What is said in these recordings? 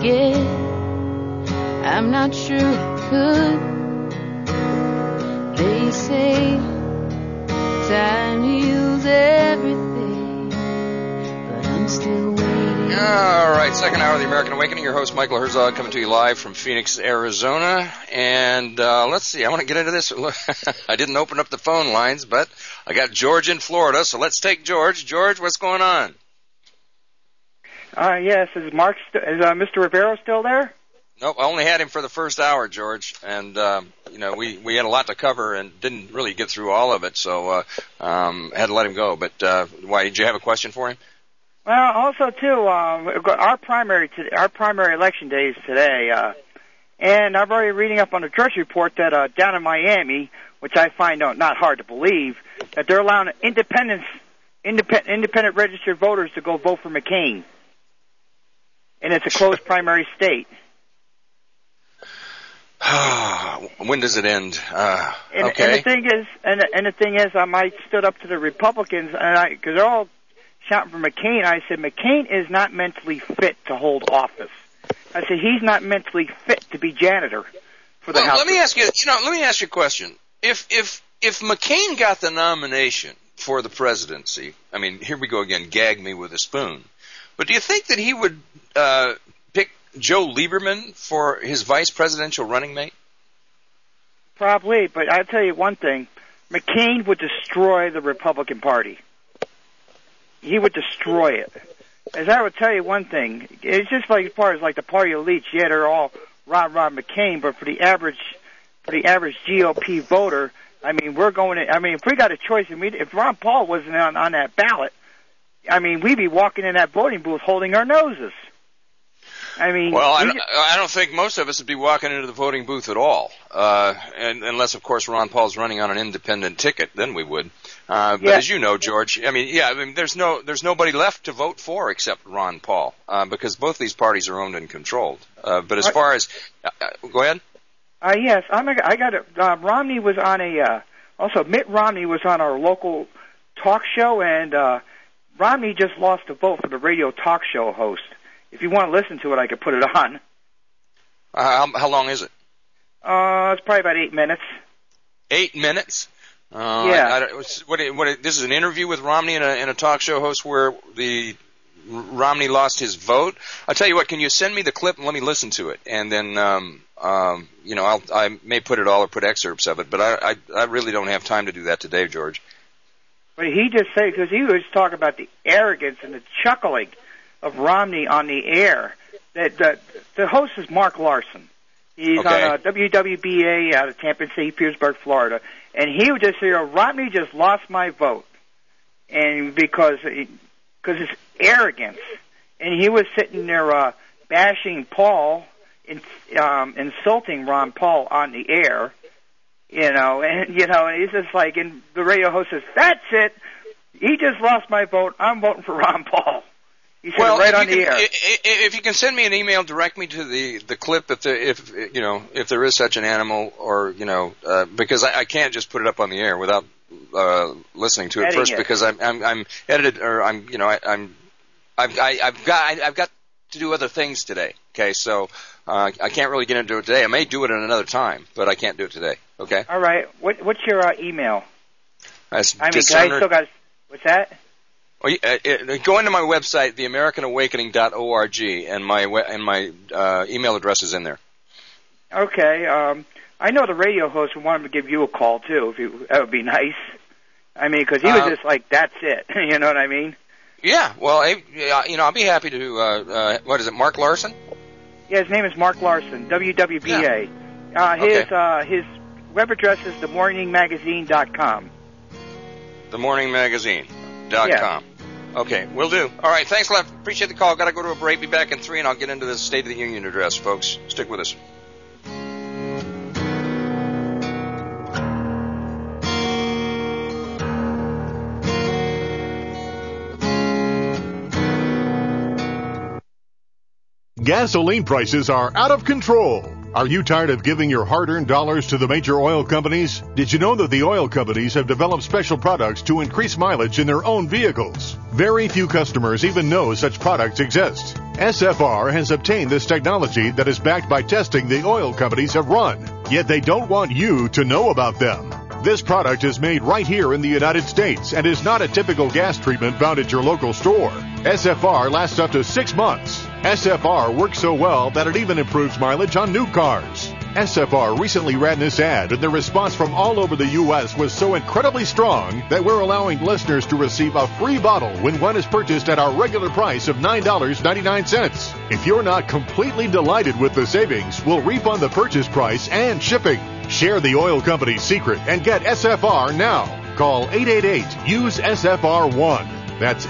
forget. I'm not sure I could. They say time heals everything, but I'm still waiting. All right, second hour of the American Awakening. Your host, Michael Herzog, coming to you live from Phoenix, Arizona. And let's see, I want to get into this. I didn't open up the phone lines, but I got George in Florida, so let's take George. George, what's going on? Yes, is Mr. Rivero still there? Nope, I only had him for the first hour, George, and we had a lot to cover and didn't really get through all of it, so had to let him go. But why, did you have a question for him? Well, also too, our primary election day is today, and I'm already reading up on the Drudge Report that down in Miami, which I find not hard to believe, that they're allowing independent registered voters to go vote for McCain, and it's a closed primary state. When does it end? Okay. And the thing is, I stood up to the Republicans, and because they're all shouting for McCain. I said McCain is not mentally fit to hold office. I said he's not mentally fit to be janitor for the House. Let me ask you. Let me ask you a question. If McCain got the nomination for the presidency, I mean, here we go again. Gag me with a spoon. But do you think that he would pick Joe Lieberman for his vice presidential running mate? Probably, but I'll tell you one thing. McCain would destroy the Republican Party. He would destroy it. As I would tell you one thing, it's just like as far as like the party elites, yeah, they're all rah McCain, but for the average GOP voter, I mean, if we got a choice, if Ron Paul wasn't on that ballot, I mean, we'd be walking in that voting booth holding our noses. I mean, well, I don't think most of us would be walking into the voting booth at all, and unless, of course, Ron Paul's running on an independent ticket, then we would. But as you know, George, I mean, there's nobody left to vote for except Ron Paul, because both these parties are owned and controlled. But as far as, go ahead. Yes, I got it. Romney was on also Mitt Romney was on our local talk show, and Romney just lost a vote for the radio talk show host. If you want to listen to it, I could put it on. How long is it? It's probably about 8 minutes. 8 minutes? Yeah. This is an interview with Romney and a talk show host where the Romney lost his vote. I'll tell you what. Can you send me the clip and let me listen to it, and then I may put it all or put excerpts of it, but I really don't have time to do that today, George. But he just said, because he was talking about the arrogance and the chuckling of Romney on the air. That the host is Mark Larson. He's on WWBA out of Tampa St. Petersburg, Florida, and he would just say, Romney just lost my vote, and because his arrogance, and he was sitting there bashing Paul, insulting Ron Paul on the air, and he's just like, and the radio host says, "That's it. He just lost my vote. I'm voting for Ron Paul." He said it right on the air. If you can send me an email, direct me to the clip if there is such an animal, or because I can't just put it up on the air without listening to it first, because I'm edited, or I've got to do other things today. Okay, so I can't really get into it today. I may do it at another time, but I can't do it today. Okay. All right. What's your email? I still got. What's that? Go into my website, theamericanawakening.org, and my email address is in there. Okay. I know the radio host would want him to give you a call too. That would be nice. I mean, because he was just like, "That's it." You know what I mean? Yeah. Well, I'll be happy to. What is it, Mark Larson? Yeah, his name is Mark Larson, WWBA. Yeah. His web address is themorningmagazine.com. Themorningmagazine.com. Yeah. Okay, will do. All right, thanks a lot. Appreciate the call. Got to go to a break. Be back in 3, and I'll get into the State of the Union address, folks. Stick with us. Gasoline prices are out of control. Are you tired of giving your hard-earned dollars to the major oil companies? Did you know that the oil companies have developed special products to increase mileage in their own vehicles? Very few customers even know such products exist. SFR has obtained this technology that is backed by testing the oil companies have run, yet they don't want you to know about them. This product is made right here in the United States and is not a typical gas treatment found at your local store. SFR lasts up to 6 months. SFR works so well that it even improves mileage on new cars. SFR recently ran this ad, and the response from all over the U.S. was so incredibly strong that we're allowing listeners to receive a free bottle when one is purchased at our regular price of $9.99. If you're not completely delighted with the savings, we'll refund the purchase price and shipping. Share the oil company's secret and get SFR now. Call 888-USE-SFR1. That's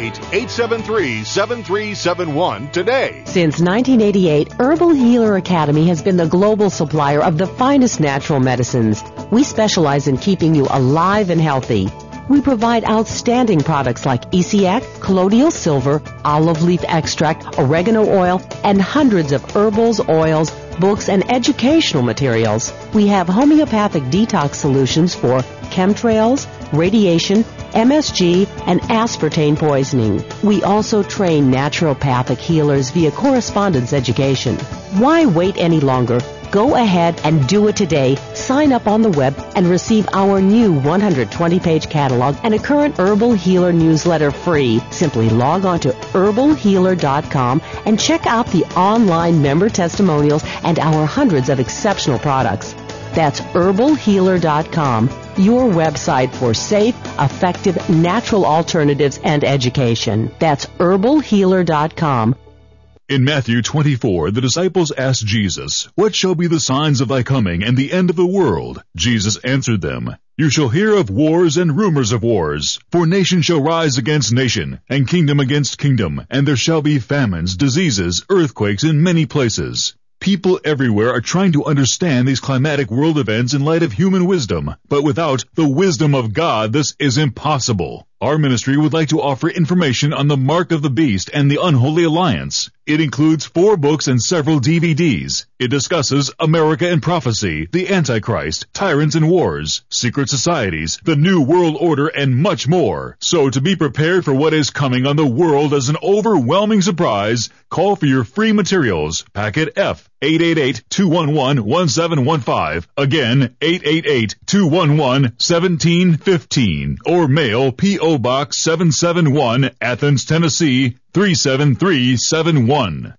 888-873-7371 today. Since 1988, Herbal Healer Academy has been the global supplier of the finest natural medicines. We specialize in keeping you alive and healthy. We provide outstanding products like ECX, colloidal silver, olive leaf extract, oregano oil, and hundreds of herbals, oils, books, and educational materials. We have homeopathic detox solutions for chemtrails, radiation, MSG, and aspartame poisoning. We also train naturopathic healers via correspondence education. Why wait any longer? Go ahead and do it today. Sign up on the web and receive our new 120-page catalog and a current Herbal Healer newsletter free. Simply log on to herbalhealer.com and check out the online member testimonials and our hundreds of exceptional products. That's herbalhealer.com, your website for safe, effective, natural alternatives and education. That's herbalhealer.com. In Matthew 24, the disciples asked Jesus, "What shall be the signs of thy coming and the end of the world?" Jesus answered them, "You shall hear of wars and rumors of wars. For nation shall rise against nation, and kingdom against kingdom, and there shall be famines, diseases, earthquakes in many places." People everywhere are trying to understand these climatic world events in light of human wisdom, but without the wisdom of God, this is impossible. Our ministry would like to offer information on the Mark of the Beast and the Unholy Alliance. It includes 4 books and several DVDs. It discusses America and Prophecy, the Antichrist, Tyrants and Wars, Secret Societies, the New World Order, and much more. So to be prepared for what is coming on the world as an overwhelming surprise, call for your free materials. Packet F, 888-211-1715. Again, 888-211-1715. Or mail P.O. Box 771, Athens, Tennessee, 37371.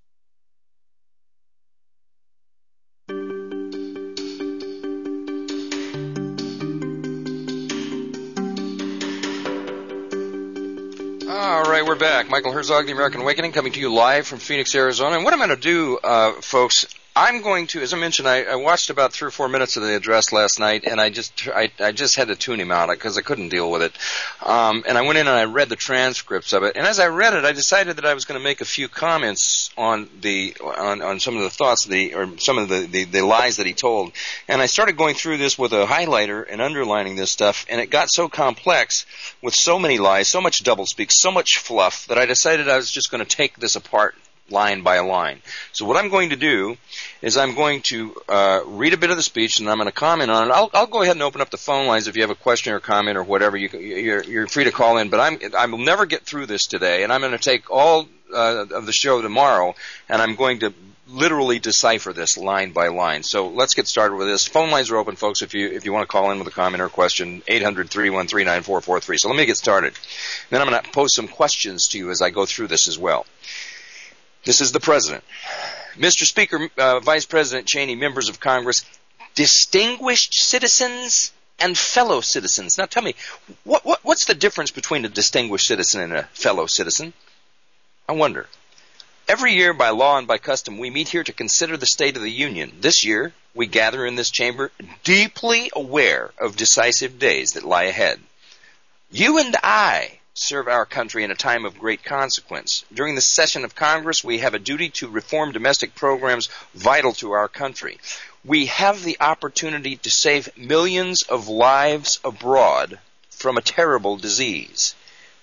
All right, we're back. Michael Herzog, The American Awakening, coming to you live from Phoenix, Arizona. And what I'm going to do, folks, I'm going to, as I mentioned, I watched about 3 or 4 minutes of the address last night, and I just had to tune him out because I couldn't deal with it. And I went in and I read the transcripts of it. And as I read it, I decided that I was going to make a few comments on some of the thoughts or some of the lies that he told. And I started going through this with a highlighter and underlining this stuff, and it got so complex with so many lies, so much doublespeak, so much fluff that I decided I was just going to take this apart line by line. So what I'm going to do is I'm going to read a bit of the speech, and I'm going to comment on it. I'll go ahead and open up the phone lines if you have a question or comment or whatever. You're free to call in, but I will never get through this today, and I'm going to take all of the show tomorrow, and I'm going to literally decipher this line by line. So let's get started with this. Phone lines are open, folks, if you want to call in with a comment or a question, 800-313-9443. So let me get started. Then I'm going to pose some questions to you as I go through this as well. This is the President. Mr. Speaker, Vice President Cheney, members of Congress, distinguished citizens and fellow citizens. Now tell me, what's the difference between a distinguished citizen and a fellow citizen? I wonder. Every year, by law and by custom, we meet here to consider the State of the Union. This year, we gather in this chamber deeply aware of decisive days that lie ahead. You and I serve our country in a time of great consequence. During the session of Congress, we have a duty to reform domestic programs vital to our country. We have the opportunity to save millions of lives abroad from a terrible disease.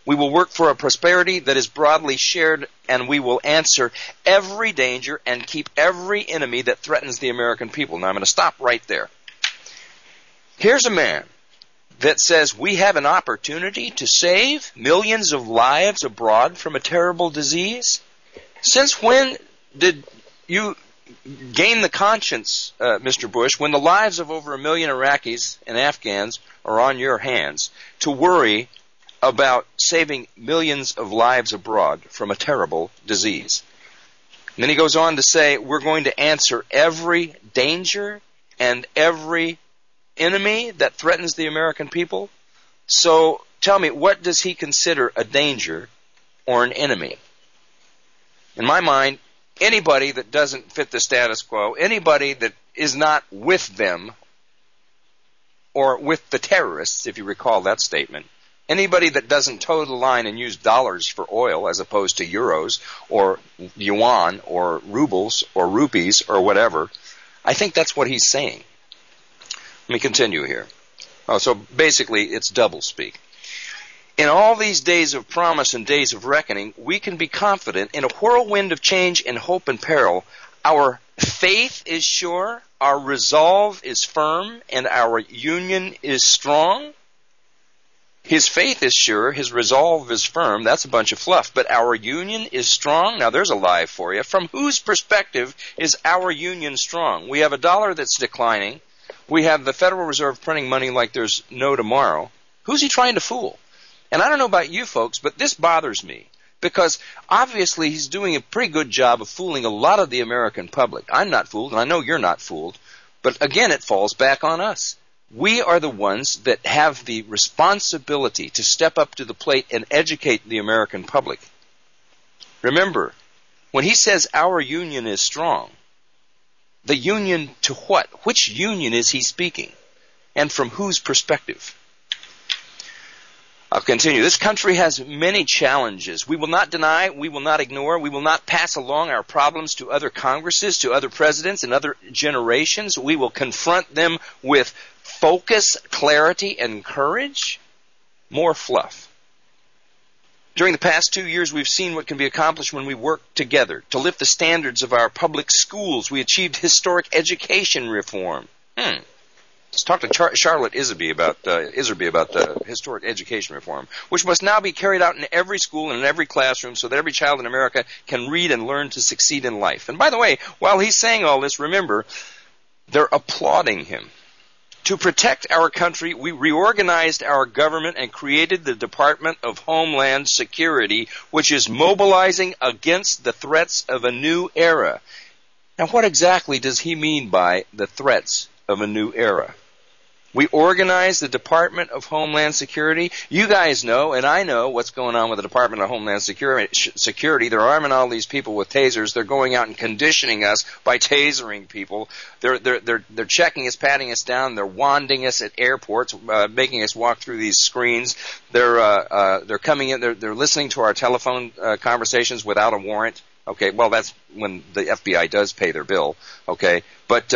We will work for a prosperity that is broadly shared, and we will answer every danger and keep every enemy that threatens the American people. Now, I'm going to stop right there. Here's a man that says we have an opportunity to save millions of lives abroad from a terrible disease. Since when did you gain the conscience, Mr. Bush, when the lives of over 1 million Iraqis and Afghans are on your hands, to worry about saving millions of lives abroad from a terrible disease? And then he goes on to say, we're going to answer every danger and every enemy that threatens the American people. So tell me, what does he consider a danger or an enemy? In my mind, anybody that doesn't fit the status quo, anybody that is not with them or with the terrorists, if you recall that statement, anybody that doesn't toe the line and use dollars for oil as opposed to euros or yuan or rubles or rupees or whatever, I think that's what he's saying. Let me continue here. So basically, it's doublespeak. In all these days of promise and days of reckoning, we can be confident in a whirlwind of change and hope and peril. Our faith is sure, our resolve is firm, and our union is strong. His faith is sure, his resolve is firm. That's a bunch of fluff. But our union is strong. Now, there's a lie for you. From whose perspective is our union strong? We have a dollar that's declining. We have the Federal Reserve printing money like there's no tomorrow. Who's he trying to fool? And I don't know about you folks, but this bothers me, because obviously he's doing a pretty good job of fooling a lot of the American public. I'm not fooled, and I know you're not fooled. But again, it falls back on us. We are the ones that have the responsibility to step up to the plate and educate the American public. Remember, when he says our union is strong, the union to what? Which union is he speaking? And from whose perspective? I'll continue. This country has many challenges. We will not deny, we will not ignore, we will not pass along our problems to other Congresses, to other presidents, and other generations. We will confront them with focus, clarity, and courage. More fluff. During the past 2 years, we've seen what can be accomplished when we work together to lift the standards of our public schools. We achieved historic education reform. Let's talk to Charlotte Iserby about historic education reform, which must now be carried out in every school and in every classroom so that every child in America can read and learn to succeed in life. And by the way, while he's saying all this, remember, they're applauding him. To protect our country, we reorganized our government and created the Department of Homeland Security, which is mobilizing against the threats of a new era. Now, what exactly does he mean by the threats of a new era? We organized the Department of Homeland Security. You guys know, and I know, what's going on with the Department of Homeland Security. They're arming all these people with tasers. They're going out and conditioning us by tasering people. They're checking us, patting us down. They're wanding us at airports, making us walk through these screens. They're coming in. They're listening to our telephone conversations without a warrant. Okay, well, that's when the FBI does pay their bill. Okay, but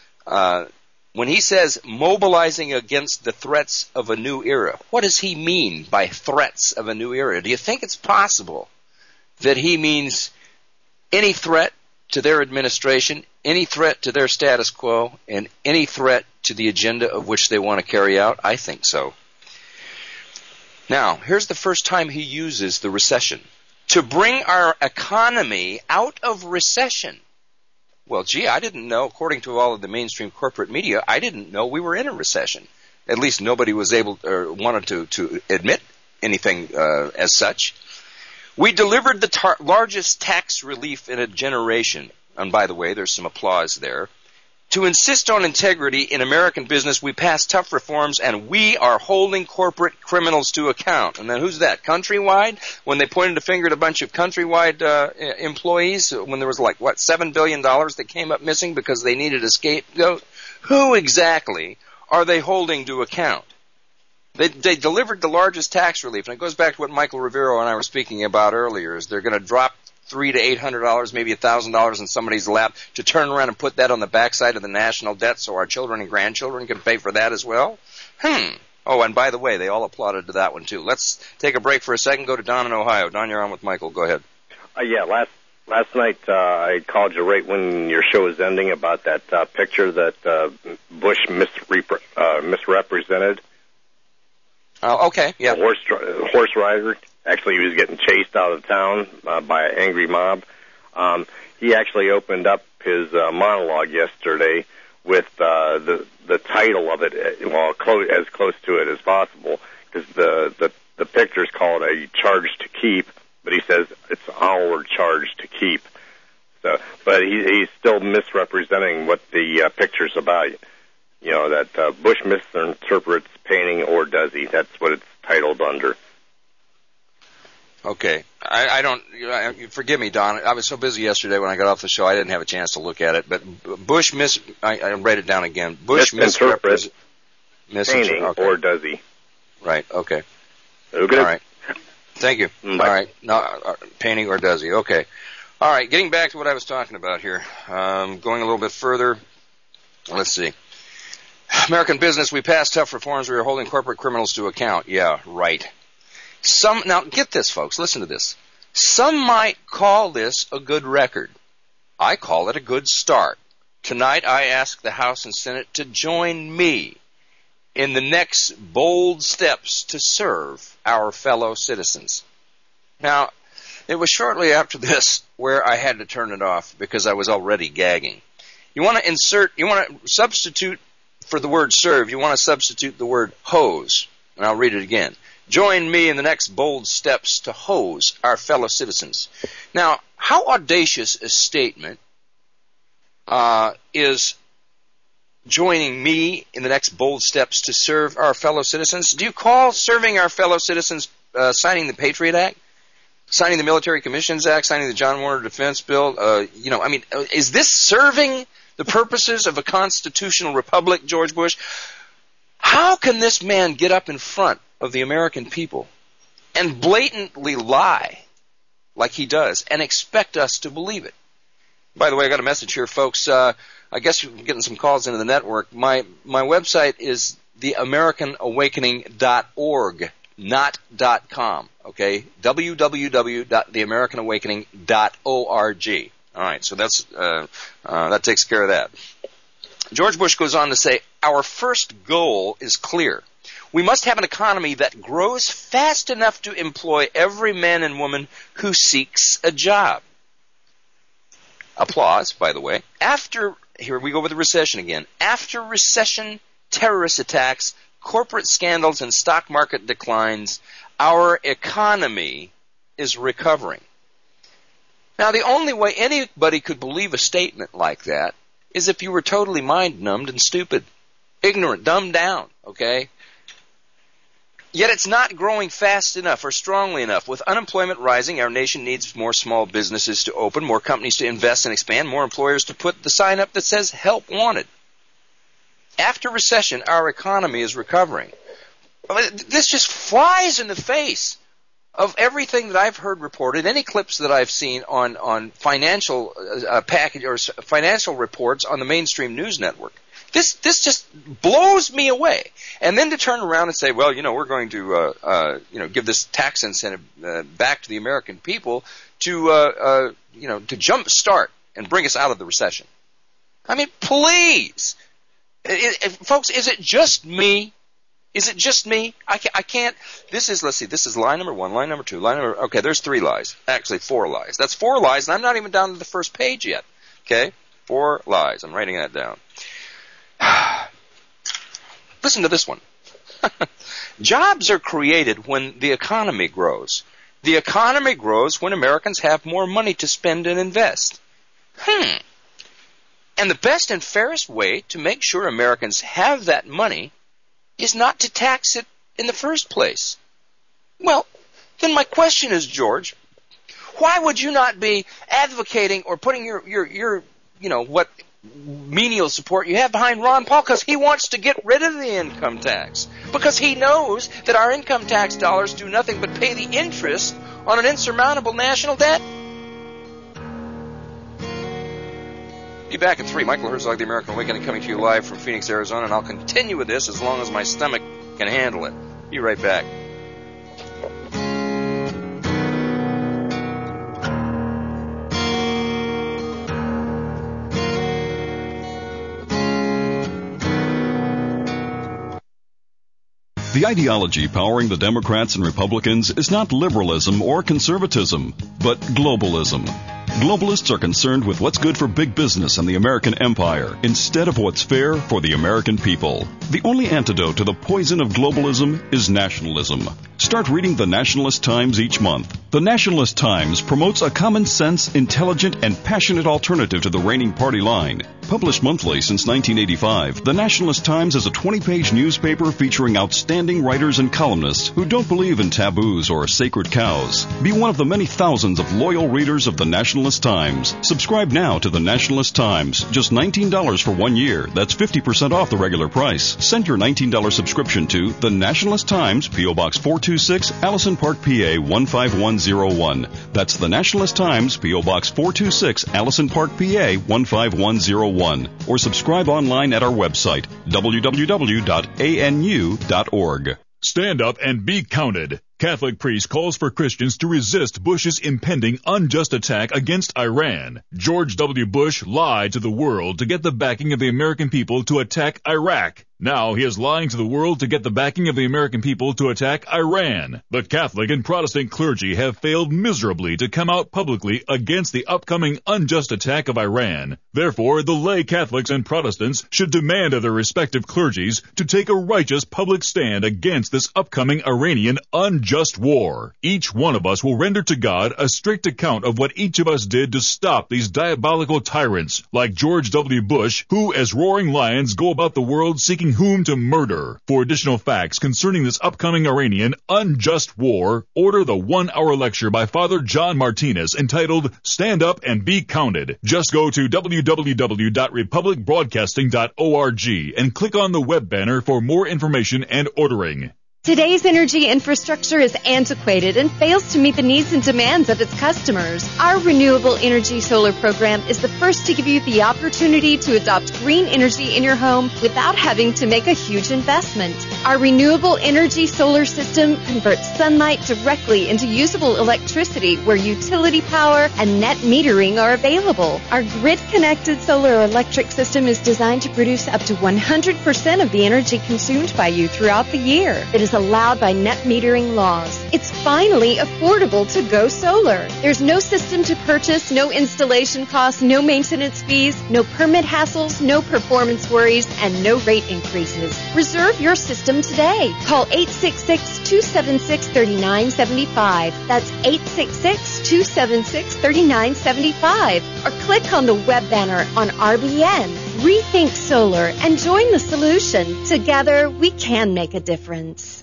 when he says mobilizing against the threats of a new era, what does he mean by threats of a new era? Do you think it's possible that he means any threat to their administration, any threat to their status quo, and any threat to the agenda of which they want to carry out? I think so. Now, here's the first time he uses the recession. To bring our economy out of recession. Well, gee, I didn't know, according to all of the mainstream corporate media, I didn't know we were in a recession. At least nobody was able or wanted to admit anything as such. We delivered the largest tax relief in a generation. And by the way, there's some applause there. To insist on integrity in American business, we passed tough reforms, and we are holding corporate criminals to account. And then who's that? Countrywide? When they pointed a finger at a bunch of Countrywide employees, when there was $7 billion that came up missing because they needed a scapegoat? Who exactly are they holding to account? They delivered the largest tax relief, and it goes back to what Michael Rivero and I were speaking about earlier, is they're going to drop $300 to $800, maybe $1,000 in somebody's lap to turn around and put that on the backside of the national debt so our children and grandchildren can pay for that as well? Oh, and by the way, they all applauded to that one, too. Let's take a break for a second, go to Don in Ohio. Don, you're on with Michael. Go ahead. Yeah, last night I called you right when your show was ending about that picture that Bush misrepresented. Okay, yeah. Horse rider. Actually, he was getting chased out of town by an angry mob. He actually opened up his monologue yesterday with the title of it, as close to it as possible, because the picture's called A Charge to Keep, but he says it's our charge to keep. So, but he's still misrepresenting what the picture's about. You know, that Bush misinterprets painting, or does he? That's what it's titled under. Okay. I don't, forgive me, Don. I was so busy yesterday when I got off the show, I didn't have a chance to look at it. But Bush I read it down again. Bush misinterprets painting, okay. Or does he? Right, okay. Okay. All right. Thank you. Bye. All right. No, painting or does he? Okay. All right. Getting back to what I was talking about here. Going a little bit further. Let's see. American business, we passed tough reforms. We are holding corporate criminals to account. Yeah, right. Now, get this, folks. Listen to this. Some might call this a good record. I call it a good start. Tonight, I ask the House and Senate to join me in the next bold steps to serve our fellow citizens. Now, it was shortly after this where I had to turn it off because I was already gagging. You want to substitute for the word serve, you want to substitute the word hose. And I'll read it again. Join me in the next bold steps to hose our fellow citizens. Now, how audacious a statement is joining me in the next bold steps to serve our fellow citizens? Do you call serving our fellow citizens signing the Patriot Act, signing the Military Commissions Act, signing the John Warner Defense Bill? Is this serving the purposes of a constitutional republic, George Bush? How can this man get up in front of the American people and blatantly lie like he does and expect us to believe it? By the way, I got a message here, folks. I guess you're getting some calls into the network. My website is theamericanawakening.org, not .com, okay? www.theamericanawakening.org. All right, so that takes care of that. George Bush goes on to say, our first goal is clear. We must have an economy that grows fast enough to employ every man and woman who seeks a job. Applause, by the way. Here we go with the recession again. After recession, terrorist attacks, corporate scandals, and stock market declines, our economy is recovering. Now, the only way anybody could believe a statement like that is if you were totally mind-numbed and stupid, ignorant, dumbed down, okay? Yet it's not growing fast enough or strongly enough. With unemployment rising, our nation needs more small businesses to open, more companies to invest and expand, more employers to put the sign up that says help wanted. After recession, our economy is recovering. This just flies in the face of everything that I've heard reported, any clips that I've seen on financial package or financial reports on the mainstream news network. This just blows me away. And then to turn around and say, well, we're going to give this tax incentive back to the American people to jumpstart and bring us out of the recession. I mean, please, folks, is it just me? Is it just me? I can't. This is line number 1, line number 2, okay, there's 3 lies. Actually, 4 lies. That's 4 lies, and I'm not even down to the first page yet. Okay? 4 lies. I'm writing that down. Listen to this one. Jobs are created when the economy grows. The economy grows when Americans have more money to spend and invest. And the best and fairest way to make sure Americans have that money is not to tax it in the first place. Well, then my question is, George, why would you not be advocating or putting your what menial support you have behind Ron Paul? Because he wants to get rid of the income tax. Because he knows that our income tax dollars do nothing but pay the interest on an insurmountable national debt. Be back at 3. Michael Herzog, The American Awakening, coming to you live from Phoenix, Arizona, and I'll continue with this as long as my stomach can handle it. Be right back. The ideology powering the Democrats and Republicans is not liberalism or conservatism, but globalism. Globalists are concerned with what's good for big business and the American empire instead of what's fair for the American people. The only antidote to the poison of globalism is nationalism. Start reading the Nationalist Times each month. The Nationalist Times promotes a common sense, intelligent, and passionate alternative to the reigning party line. Published monthly since 1985, the Nationalist Times is a 20-page newspaper featuring outstanding writers and columnists who don't believe in taboos or sacred cows. Be one of the many thousands of loyal readers of the Nationalist Times. Subscribe now to the Nationalist Times. Just $19 for 1 year. That's 50% off the regular price. Send your $19 subscription to the Nationalist Times, P.O. Box 426, Allison Park, PA 15101. That's the Nationalist Times, P.O. Box 426, Allison Park, PA 15101. Or subscribe online at our website, www.anu.org. Stand up and be counted. Catholic priest calls for Christians to resist Bush's impending unjust attack against Iran. George W. Bush lied to the world to get the backing of the American people to attack Iraq. Now he is lying to the world to get the backing of the American people to attack Iran. The Catholic and Protestant clergy have failed miserably to come out publicly against the upcoming unjust attack of Iran. Therefore, the lay Catholics and Protestants should demand of their respective clergies to take a righteous public stand against this upcoming Iranian unjust war. Each one of us will render to God a strict account of what each of us did to stop these diabolical tyrants like George W. Bush, who as roaring lions go about the world seeking whom to murder. For additional facts concerning this upcoming Iranian unjust war, order the 1-hour lecture by Father John Martinez entitled Stand Up and Be Counted. Just go to www.republicbroadcasting.org and click on the web banner for more information and ordering. Today's energy infrastructure is antiquated and fails to meet the needs and demands of its customers. Our Renewable Energy Solar program is the first to give you the opportunity to adopt green energy in your home without having to make a huge investment. Our Renewable Energy Solar system converts sunlight directly into usable electricity where utility power and net metering are available. Our grid-connected solar electric system is designed to produce up to 100% of the energy consumed by you throughout the year. It is allowed by net metering laws. It's finally affordable to go solar. There's no system to purchase, no installation costs, no maintenance fees, no permit hassles, no performance worries, and no rate increases. Reserve your system today. Call 866-276-3975. That's 866-276-3975. Or click on the web banner on RBN. Rethink Solar and join the solution. Together, we can make a difference.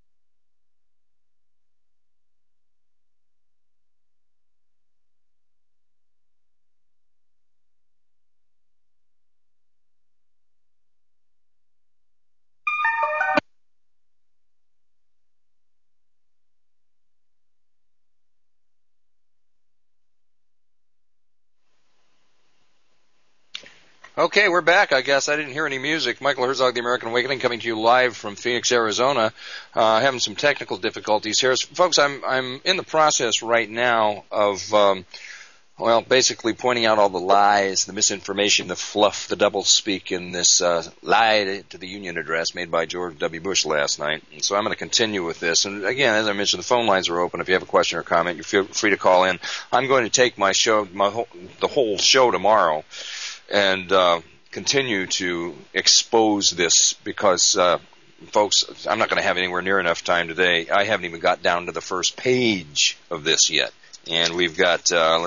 Okay, we're back, I guess. I didn't hear any music. Michael Herzog, The American Awakening, coming to you live from Phoenix, Arizona. Having some technical difficulties here. Folks, I'm in the process right now of, basically pointing out all the lies, the misinformation, the fluff, the doublespeak in this lie to the Union address made by George W. Bush last night. And so I'm going to continue with this. And again, as I mentioned, the phone lines are open. If you have a question or comment, you feel free to call in. I'm going to take my show, the whole show tomorrow, and continue to expose this because, folks, I'm not going to have anywhere near enough time today. I haven't even got down to the first page of this yet. And we've got,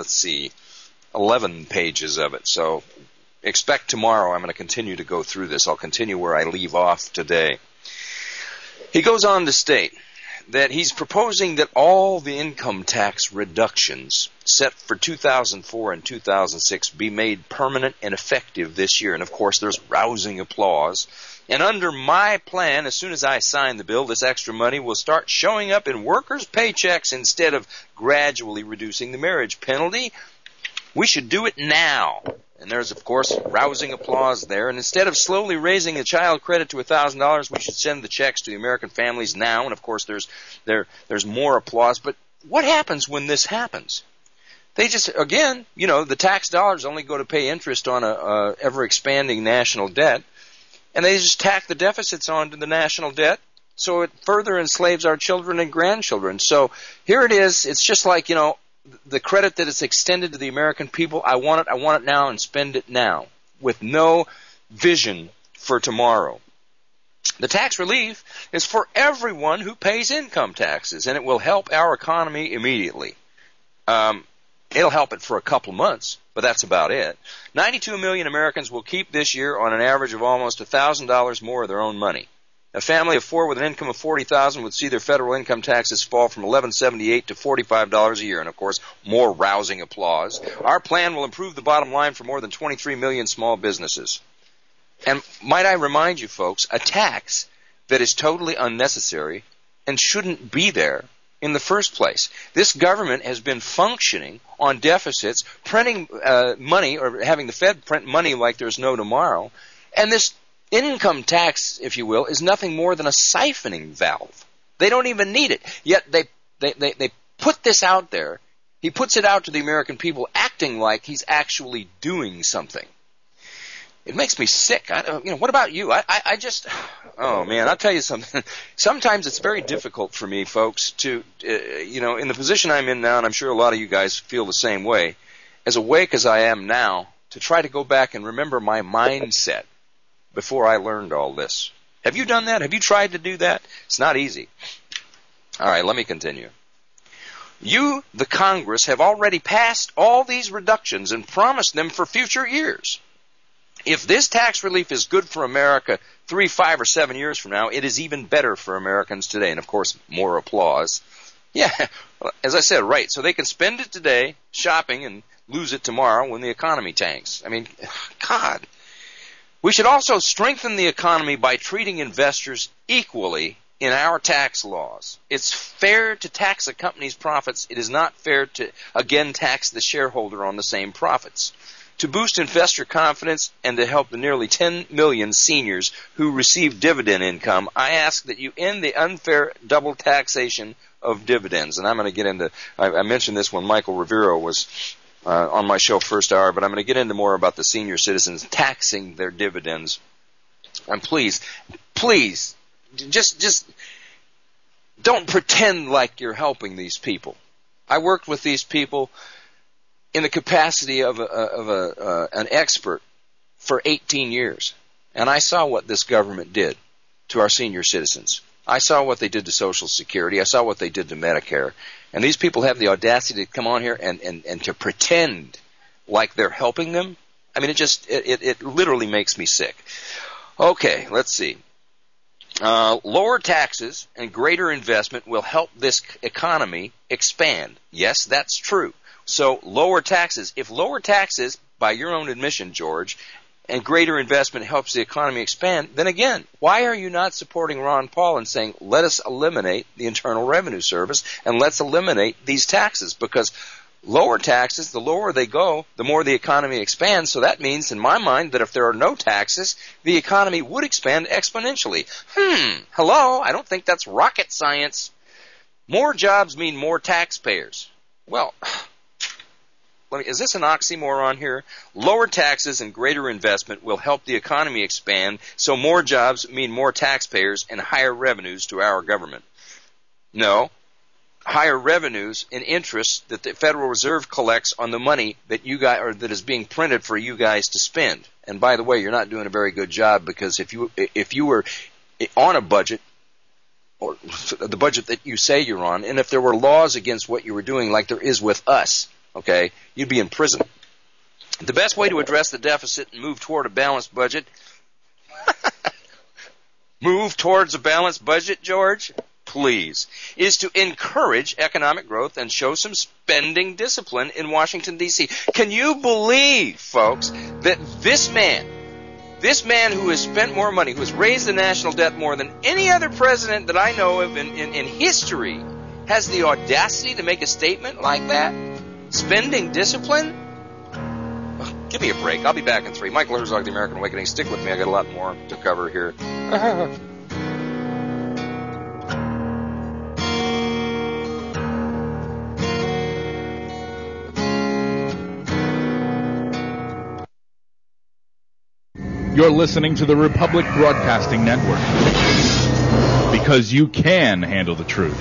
11 pages of it. So expect tomorrow I'm going to continue to go through this. I'll continue where I leave off today. He goes on to state that he's proposing that all the income tax reductions set for 2004 and 2006 be made permanent and effective this year. And, of course, there's rousing applause. And under my plan, as soon as I sign the bill, this extra money will start showing up in workers' paychecks instead of gradually reducing the marriage penalty. We should do it now. And there's, of course, rousing applause there. And instead of slowly raising the child credit to $1,000, we should send the checks to the American families now. And, of course, there's more applause. But what happens when this happens? They just, again, the tax dollars only go to pay interest on a ever-expanding national debt. And they just tack the deficits onto the national debt. So it further enslaves our children and grandchildren. So here it is. It's just like, the credit that is extended to the American people. I want it now and spend it now with no vision for tomorrow. The tax relief is for everyone who pays income taxes, and it will help our economy immediately. It'll help it for a couple of months, but that's about it. 92 million Americans will keep this year on an average of almost $1,000 more of their own money. A family of four with an income of $40,000 would see their federal income taxes fall from $11.78 to $45 a year. And, of course, more rousing applause. Our plan will improve the bottom line for more than 23 million small businesses. And might I remind you, folks, a tax that is totally unnecessary and shouldn't be there in the first place. This government has been functioning on deficits, printing money, or having the Fed print money like there's no tomorrow. And this income tax, if you will, is nothing more than a siphoning valve. They don't even need it. Yet they put this out there. He puts it out to the American people acting like he's actually doing something. It makes me sick. What about you? I just, oh man, I'll tell you something. Sometimes it's very difficult for me, folks, to, in the position I'm in now, and I'm sure a lot of you guys feel the same way, as awake as I am now, to try to go back and remember my mindset before I learned all this. Have you done that? Have you tried to do that? It's not easy. All right, let me continue. You, the Congress, have already passed all these reductions and promised them for future years. If this tax relief is good for America 3, 5, or 7 years from now, it is even better for Americans today. And, of course, more applause. Yeah, as I said, right. So they can spend it today shopping and lose it tomorrow when the economy tanks. I mean, God. We should also strengthen the economy by treating investors equally in our tax laws. It's fair to tax a company's profits. It is not fair to, again, tax the shareholder on the same profits. To boost investor confidence and to help the nearly 10 million seniors who receive dividend income, I ask that you end the unfair double taxation of dividends. And I'm going to get into, I mentioned this when Michael Rivero was on my show first hour, but I'm going to get into more about the senior citizens taxing their dividends. And please, just don't pretend like you're helping these people. I worked with these people in the capacity of an expert for 18 years, and I saw what this government did to our senior citizens. I saw what they did to Social Security. I saw what they did to Medicare. And these people have the audacity to come on here and to pretend like they're helping them. I mean, it literally makes me sick. Okay, let's see. Lower taxes and greater investment will help this economy expand. Yes, that's true. So lower taxes. If lower taxes, by your own admission, George, and greater investment helps the economy expand, then again, why are you not supporting Ron Paul and saying, let us eliminate the Internal Revenue Service and let's eliminate these taxes? Because lower taxes, the lower they go, the more the economy expands. So that means, in my mind, that if there are no taxes, the economy would expand exponentially. Hello? I don't think that's rocket science. More jobs mean more taxpayers. Well, is this an oxymoron here? Lower taxes and greater investment will help the economy expand, so more jobs mean more taxpayers and higher revenues to our government. No. Higher revenues and interest that the Federal Reserve collects on the money that you guys, or that is being printed for you guys to spend. And by the way, you're not doing a very good job, because if you were on a budget, or the budget that you say you're on, and if there were laws against what you were doing like there is with us, okay, you'd be in prison. The best way to address the deficit and move toward a balanced budget, move towards a balanced budget, George, please, is to encourage economic growth and show some spending discipline in Washington, D.C. Can you believe, folks, that this man who has spent more money, who has raised the national debt more than any other president that I know of in history, has the audacity to make a statement like that? Spending discipline? Give me a break. I'll be back in 3. Michael Herzog, The American Awakening. Stick with me. I got a lot more to cover here. You're listening to the Republic Broadcasting Network, because you can handle the truth.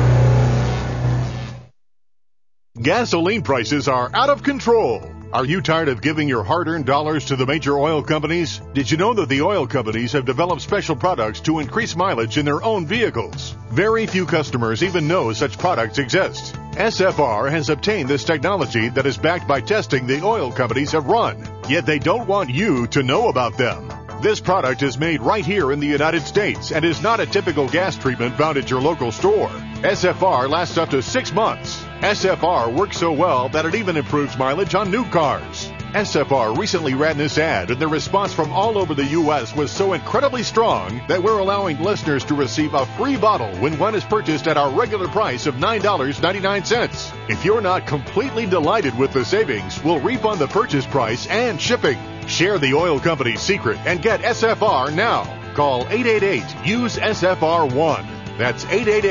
Gasoline prices are out of control. Are you tired of giving your hard-earned dollars to the major oil companies? Did you know that the oil companies have developed special products to increase mileage in their own vehicles? Very few customers even know such products exist. SFR has obtained this technology that is backed by testing the oil companies have run, yet they don't want you to know about them. This product is made right here in the United States and is not a typical gas treatment found at your local store. SFR lasts up to 6 months. SFR works so well that it even improves mileage on new cars. SFR recently ran this ad, and the response from all over the U.S. was so incredibly strong that we're allowing listeners to receive a free bottle when one is purchased at our regular price of $9.99. If you're not completely delighted with the savings, we'll refund the purchase price and shipping. Share the oil company's secret and get SFR now. Call 888-USE-SFR1. That's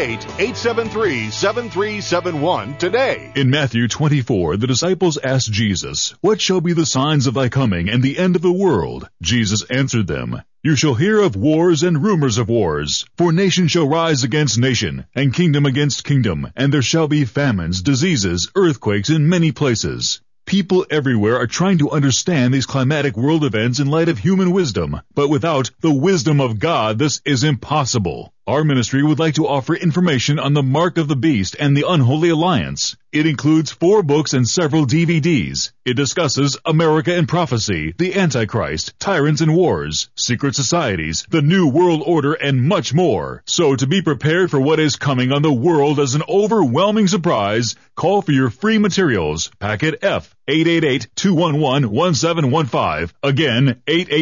888-873-7371 today. In Matthew 24, the disciples asked Jesus, "What shall be the signs of thy coming and the end of the world?" Jesus answered them, "You shall hear of wars and rumors of wars. For nation shall rise against nation, and kingdom against kingdom, and there shall be famines, diseases, earthquakes in many places." People everywhere are trying to understand these climatic world events in light of human wisdom, but without the wisdom of God, this is impossible. Our ministry would like to offer information on the Mark of the Beast and the Unholy Alliance. It includes 4 books and several DVDs. It discusses America and Prophecy, the Antichrist, Tyrants and Wars, Secret Societies, the New World Order, and much more. So to be prepared for what is coming on the world as an overwhelming surprise, call for your free materials. Packet F, 888-211-1715. Again,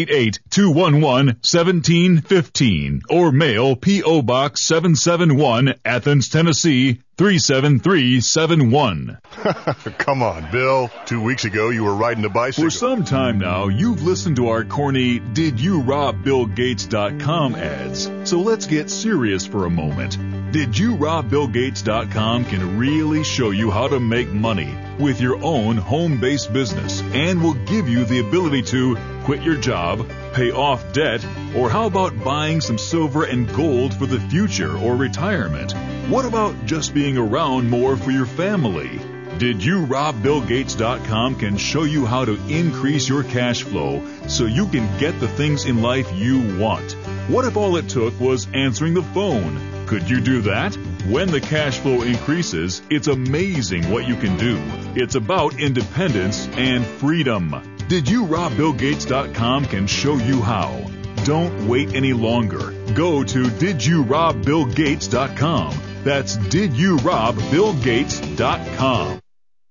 888-211-1715. Or mail P.O. Box 771, Athens, Tennessee, 37371. Come on, Bill. 2 weeks ago, you were riding a bicycle. For some time now, you've listened to our corny DidYouRobBillGates.com ads. So let's get serious for a moment. DidYouRobBillGates.com can really show you how to make money with your own home-based business and will give you the ability to quit your job, pay off debt, or how about buying some silver and gold for the future or retirement? What about just being around more for your family? DidYouRobBillGates.com can show you how to increase your cash flow so you can get the things in life you want. What if all it took was answering the phone? Could you do that? When the cash flow increases, it's amazing what you can do. It's about independence and freedom. DidYouRobBillGates.com can show you how. Don't wait any longer. Go to DidYouRobBillGates.com. That's DidYouRobBillGates.com.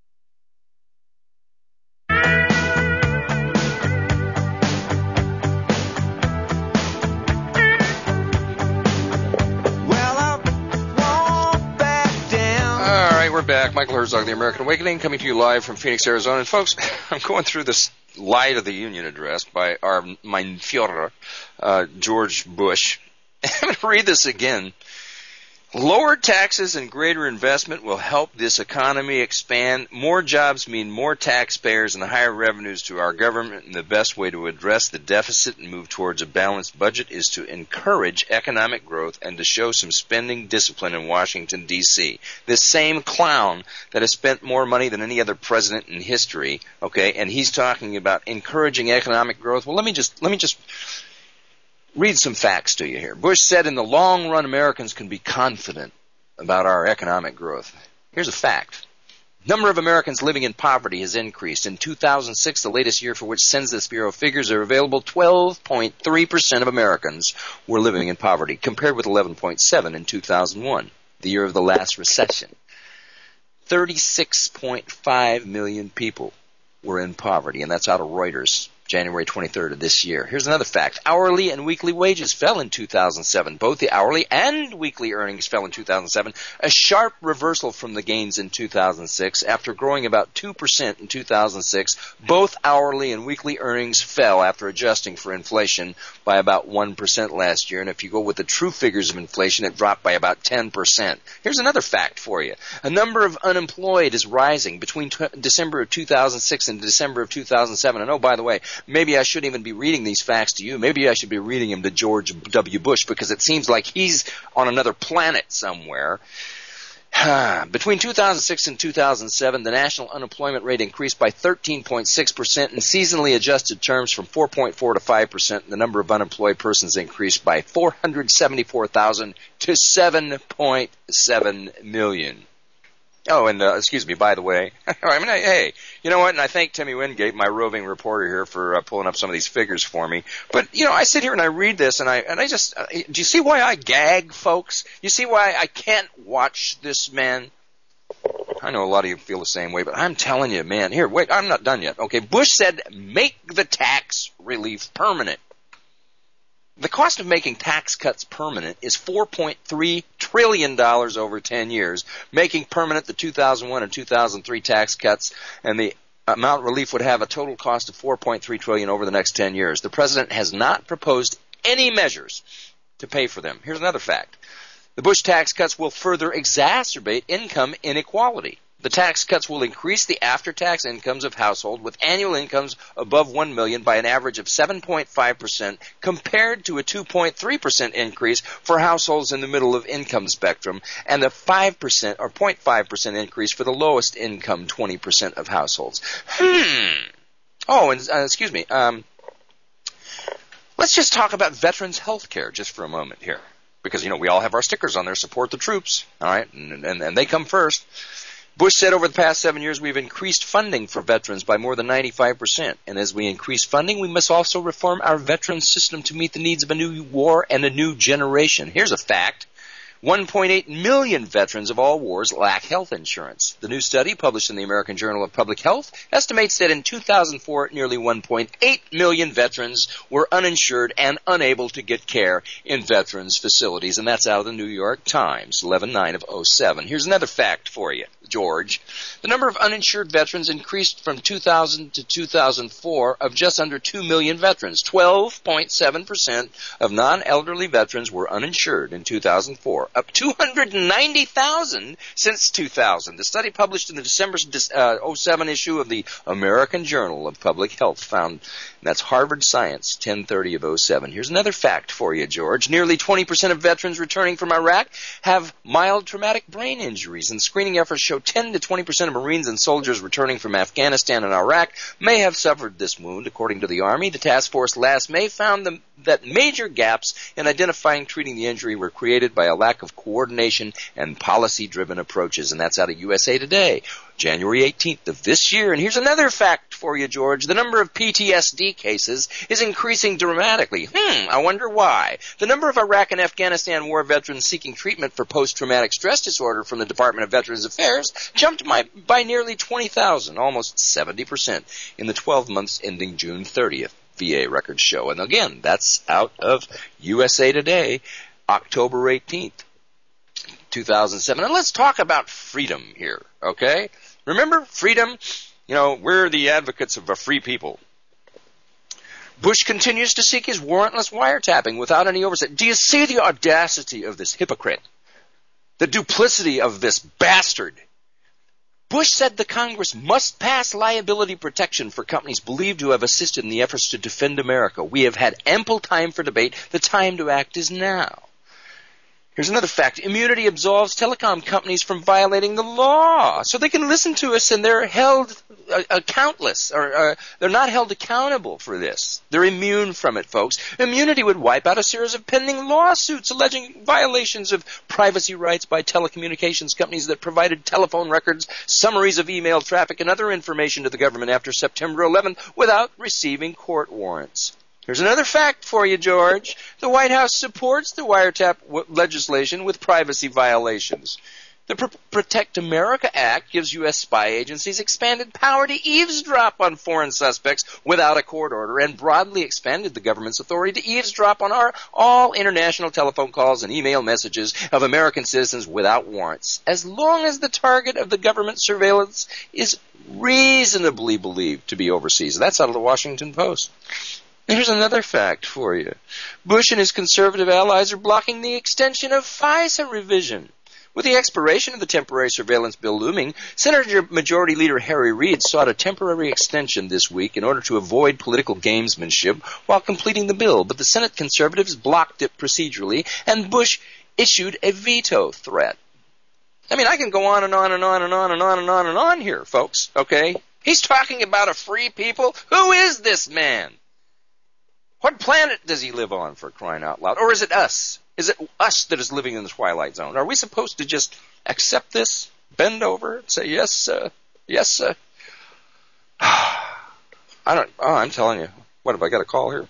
We're back. Michael Herzog, The American Awakening, coming to you live from Phoenix, Arizona. And folks, I'm going through this Light of the Union address by our Mein Führer, George Bush. I'm going to read this again. Lower taxes and greater investment will help this economy expand. More jobs mean more taxpayers and higher revenues to our government. And the best way to address the deficit and move towards a balanced budget is to encourage economic growth and to show some spending discipline in Washington, D.C. This same clown that has spent more money than any other president in history, okay, and he's talking about encouraging economic growth. Well, let me just read some facts to you here. Bush said in the long run, Americans can be confident about our economic growth. Here's a fact. Number of Americans living in poverty has increased. In 2006, the latest year for which Census Bureau figures are available, 12.3% of Americans were living in poverty, compared with 11.7% in 2001, the year of the last recession. 36.5 million people were in poverty, and that's out of Reuters. January 23rd of this year. Here's another fact. Hourly and weekly wages fell in 2007. Both the hourly and weekly earnings fell in 2007, a sharp reversal from the gains in 2006. After growing about 2% in 2006, both hourly and weekly earnings fell after adjusting for inflation by about 1% last year. And if you go with the true figures of inflation, it dropped by about 10%. Here's another fact for you. A number of unemployed is rising between December of 2006 and December of 2007. And oh, by the way, maybe I shouldn't even be reading these facts to you. Maybe I should be reading them to George W. Bush, because it seems like he's on another planet somewhere. Between 2006 and 2007, the national unemployment rate increased by 13.6% in seasonally adjusted terms from 4.4 to 5%. The number of unemployed persons increased by 474,000 to 7.7 million. Oh, and excuse me, by the way, hey, you know what? And I thank Timmy Wingate, my roving reporter here, for pulling up some of these figures for me. But I sit here and I read this, and I just, do you see why I gag, folks? You see why I can't watch this man? I know a lot of you feel the same way, but I'm telling you, man. Here, wait, I'm not done yet. Okay, Bush said, make the tax relief permanent. The cost of making tax cuts permanent is $4.3 trillion over 10 years, making permanent the 2001 and 2003 tax cuts, and the amount relief would have a total cost of $4.3 trillion over the next 10 years. The president has not proposed any measures to pay for them. Here's another fact. The Bush tax cuts will further exacerbate income inequality. The tax cuts will increase the after-tax incomes of households with annual incomes above $1 million by an average of 7.5% compared to a 2.3% increase for households in the middle of income spectrum and a 5% or 0.5% increase for the lowest income 20% of households. Oh, and excuse me. Let's just talk about veterans' health care just for a moment here, because we all have our stickers on there, support the troops, all right, and they come first. Bush said over the past 7 years we've increased funding for veterans by more than 95%. And as we increase funding, we must also reform our veterans system to meet the needs of a new war and a new generation. Here's a fact. 1.8 million veterans of all wars lack health insurance. The new study, published in the American Journal of Public Health, estimates that in 2004, nearly 1.8 million veterans were uninsured and unable to get care in veterans facilities. And that's out of the New York Times, 11/9 of 2007. Here's another fact for you, George. The number of uninsured veterans increased from 2000 to 2004 of just under 2 million veterans. 12.7% of non-elderly veterans were uninsured in 2004, up 290,000 since 2000. The study, published in the December 2007 issue of the American Journal of Public Health, found that's Harvard Science, 10/30 of 2007. Here's another fact for you, George. Nearly 20% of veterans returning from Iraq have mild traumatic brain injuries, and screening efforts show 10 to 20% of Marines and soldiers returning from Afghanistan and Iraq may have suffered this wound, according to the Army. The task force last May found that major gaps in identifying and treating the injury were created by a lack of coordination and policy-driven approaches, and that's out of USA Today, January 18th of this year. And here's another fact for you, George. The number of PTSD cases is increasing dramatically. I wonder why. The number of Iraq and Afghanistan war veterans seeking treatment for post-traumatic stress disorder from the Department of Veterans Affairs jumped by nearly 20,000, almost 70%, in the 12 months ending June 30th. VA records show. And again, that's out of USA Today, October 18th, 2007. And let's talk about freedom here, okay? Remember, freedom? We're the advocates of a free people. Bush continues to seek his warrantless wiretapping without any oversight. Do you see the audacity of this hypocrite? The duplicity of this bastard? Bush said the Congress must pass liability protection for companies believed to have assisted in the efforts to defend America. We have had ample time for debate. The time to act is now. Here's another fact. Immunity absolves telecom companies from violating the law. So they can listen to us and they're held accountless, or they're not held accountable for this. They're immune from it, folks. Immunity would wipe out a series of pending lawsuits alleging violations of privacy rights by telecommunications companies that provided telephone records, summaries of email traffic, and other information to the government after September 11th without receiving court warrants. Here's another fact for you, George. The White House supports the wiretap legislation with privacy violations. The Protect America Act gives U.S. spy agencies expanded power to eavesdrop on foreign suspects without a court order and broadly expanded the government's authority to eavesdrop on all international telephone calls and email messages of American citizens without warrants, as long as the target of the government surveillance is reasonably believed to be overseas. That's out of the Washington Post. Here's another fact for you. Bush and his conservative allies are blocking the extension of FISA revision. With the expiration of the temporary surveillance bill looming, Senate Majority Leader Harry Reid sought a temporary extension this week in order to avoid political gamesmanship while completing the bill, but the Senate conservatives blocked it procedurally, and Bush issued a veto threat. I mean, I can go on and on and on and on and on and on and on here, folks, okay? He's talking about a free people. Who is this man? What planet does he live on, for crying out loud? Or is it us? Is it us that is living in the Twilight Zone? Are we supposed to just accept this, bend over, and say, yes, sir, yes, sir? I'm telling you. What, have I got a call here?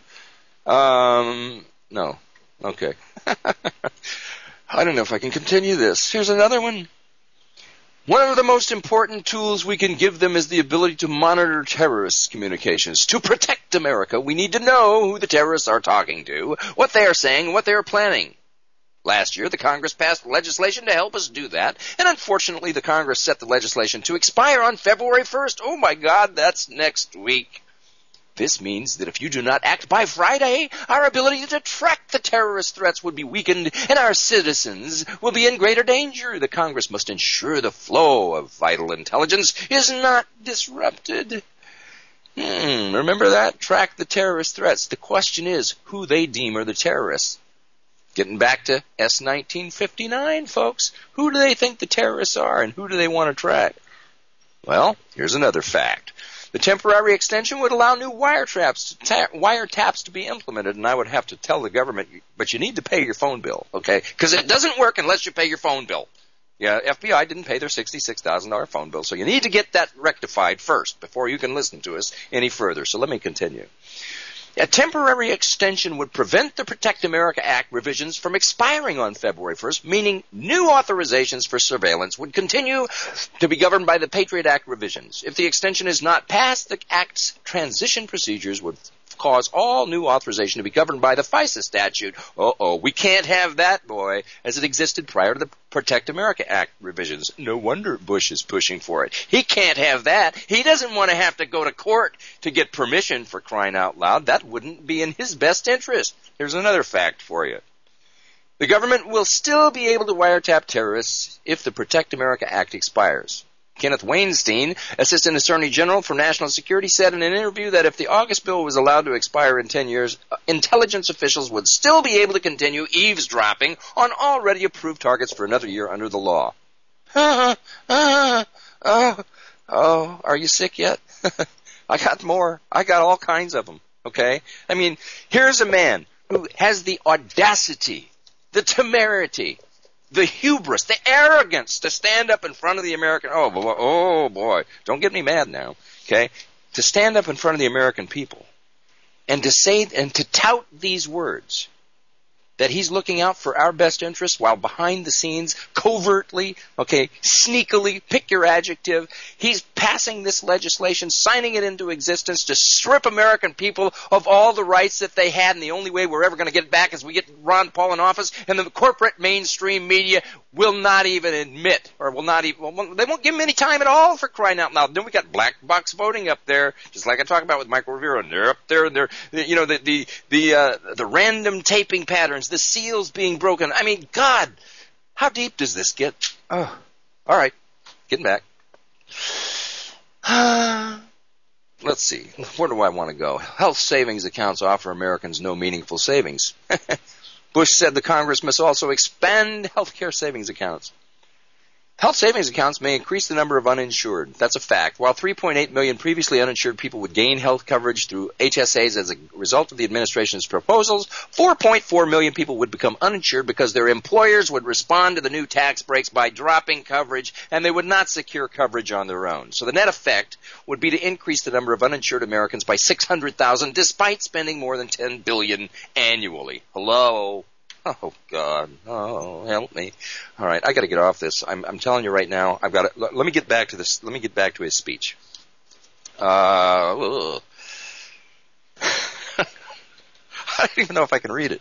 No. Okay. I don't know if I can continue this. Here's another one. One of the most important tools we can give them is the ability to monitor terrorists' communications. To protect America, we need to know who the terrorists are talking to, what they are saying, what they are planning. Last year, the Congress passed legislation to help us do that, and unfortunately, the Congress set the legislation to expire on February 1st. Oh my God, that's next week. This means that if you do not act by Friday, our ability to track the terrorist threats would be weakened and our citizens will be in greater danger. The Congress must ensure the flow of vital intelligence is not disrupted. Remember that? Track the terrorist threats. The question is who they deem are the terrorists. Getting back to S-1959, folks. Who do they think the terrorists are and who do they want to track? Well, here's another fact. The temporary extension would allow new wiretaps to be implemented, and I would have to tell the government, but you need to pay your phone bill, okay? Because it doesn't work unless you pay your phone bill. Yeah, FBI didn't pay their $66,000 phone bill, so you need to get that rectified first before you can listen to us any further. So let me continue. A temporary extension would prevent the Protect America Act revisions from expiring on February 1st, meaning new authorizations for surveillance would continue to be governed by the Patriot Act revisions. If the extension is not passed, the Act's transition procedures would cause all new authorization to be governed by the FISA statute. We can't have that, boy, as it existed prior to the Protect America Act revisions. No wonder Bush is pushing for it. He can't have that. He doesn't want to have to go to court to get permission, for crying out loud. That wouldn't be in his best interest. Here's another fact for you. The government will still be able to wiretap terrorists if the Protect America Act expires. Kenneth Weinstein, Assistant Attorney General for National Security, said in an interview that if the August bill was allowed to expire in 10 years, intelligence officials would still be able to continue eavesdropping on already approved targets for another year under the law. Are you sick yet? I got more. I got all kinds of them, okay? I mean, here's a man who has the audacity, the temerity, the hubris, the arrogance to stand up in front of the American, oh boy, don't get me mad now, okay? To stand up in front of the American people and to say and to tout these words that he's looking out for our best interests while behind the scenes, covertly, okay, sneakily, pick your adjective, he's passing this legislation, signing it into existence to strip American people of all the rights that they had, and the only way we're ever going to get it back is we get Ron Paul in office, and the corporate mainstream media will not even admit, or will not even, they won't give him any time at all, for crying out loud. Then we got black box voting up there, just like I talked about with Michael Rivera, and they're up there, and they're, you know, the random taping patterns, the seals being broken. I mean, God, how deep does this get? Oh, all right, getting back. Let's see, where do I want to go? Health savings accounts offer Americans no meaningful savings. Bush said the Congress must also expand health care savings accounts. Health savings accounts may increase the number of uninsured. That's a fact. While 3.8 million previously uninsured people would gain health coverage through HSAs as a result of the administration's proposals, 4.4 million people would become uninsured because their employers would respond to the new tax breaks by dropping coverage, and they would not secure coverage on their own. So the net effect would be to increase the number of uninsured Americans by 600,000 despite spending more than $10 billion annually. Hello? Oh God! Oh, help me! All right, I got to get off this. I'm telling you right now. I've got to. Let me get back to this. Let me get back to his speech. I don't even know if I can read it.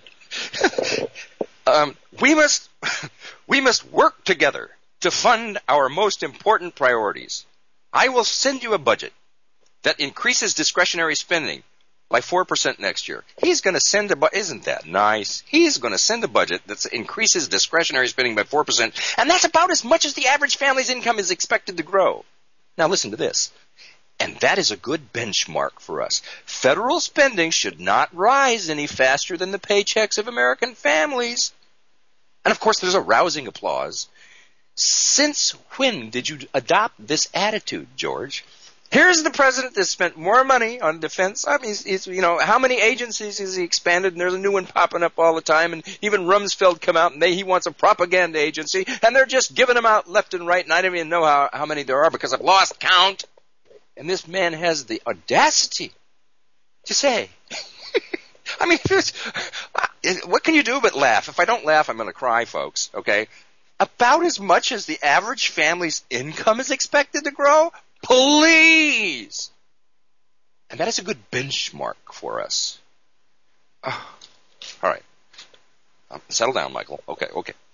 We must work together to fund our most important priorities. I will send you a budget that increases discretionary spending by 4% next year. He's going to send a budget. Isn't that nice? He's going to send a budget that increases discretionary spending by 4%, and that's about as much as the average family's income is expected to grow. Now listen to this. And that is a good benchmark for us. Federal spending should not rise any faster than the paychecks of American families. And of course, there's a rousing applause. Since when did you adopt this attitude, George? Here's the president that spent more money on defense. I mean, how many agencies has he expanded? And there's a new one popping up all the time. And even Rumsfeld come out and he wants a propaganda agency. And they're just giving them out left and right. And I don't even know how many there are because I've lost count. And this man has the audacity to say, I mean, what can you do but laugh? If I don't laugh, I'm going to cry, folks, okay? About as much as the average family's income is expected to grow? Please! And that is a good benchmark for us. Oh, all right. Settle down, Michael. Okay.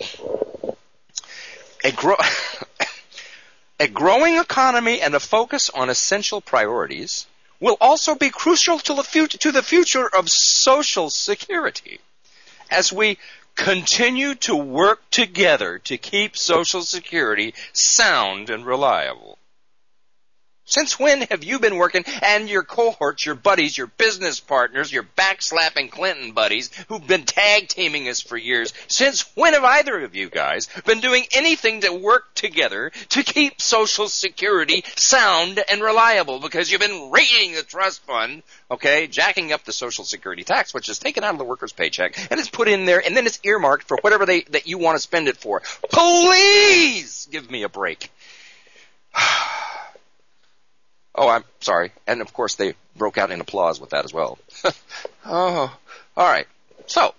A growing economy and a focus on essential priorities will also be crucial to the future of Social Security as we continue to work together to keep Social Security sound and reliable. Since when have you been working, and your cohorts, your buddies, your business partners, your backslapping Clinton buddies who've been tag teaming us for years, since when have either of you guys been doing anything to work together to keep Social Security sound and reliable? Because you've been raiding the trust fund, okay, jacking up the Social Security tax, which is taken out of the worker's paycheck, and it's put in there, and then it's earmarked for whatever that you want to spend it for. Please give me a break. Oh, I'm sorry. And, of course, they broke out in applause with that as well. Oh, all right. So,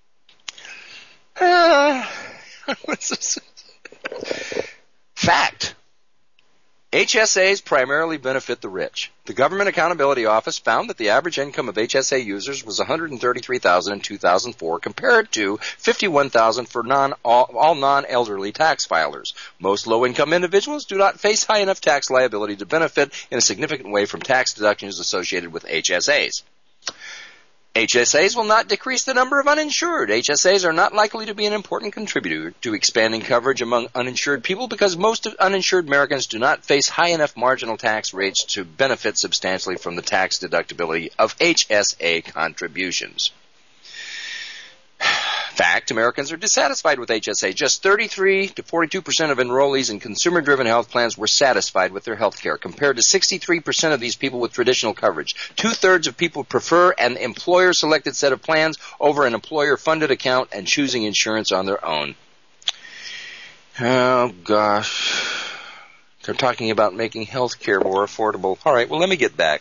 fact. HSAs primarily benefit the rich. The Government Accountability Office found that the average income of HSA users was $133,000 in 2004 compared to $51,000 for all non-elderly tax filers. Most low-income individuals do not face high enough tax liability to benefit in a significant way from tax deductions associated with HSAs. HSAs will not decrease the number of uninsured. HSAs are not likely to be an important contributor to expanding coverage among uninsured people because most uninsured Americans do not face high enough marginal tax rates to benefit substantially from the tax deductibility of HSA contributions. Fact, Americans are dissatisfied with HSA. Just 33 to 42% of enrollees in consumer-driven health plans were satisfied with their health care, compared to 63% of these people with traditional coverage. 2/3 of people prefer an employer-selected set of plans over an employer-funded account and choosing insurance on their own. Oh, gosh. They're talking about making health care more affordable. All right, well, let me get back.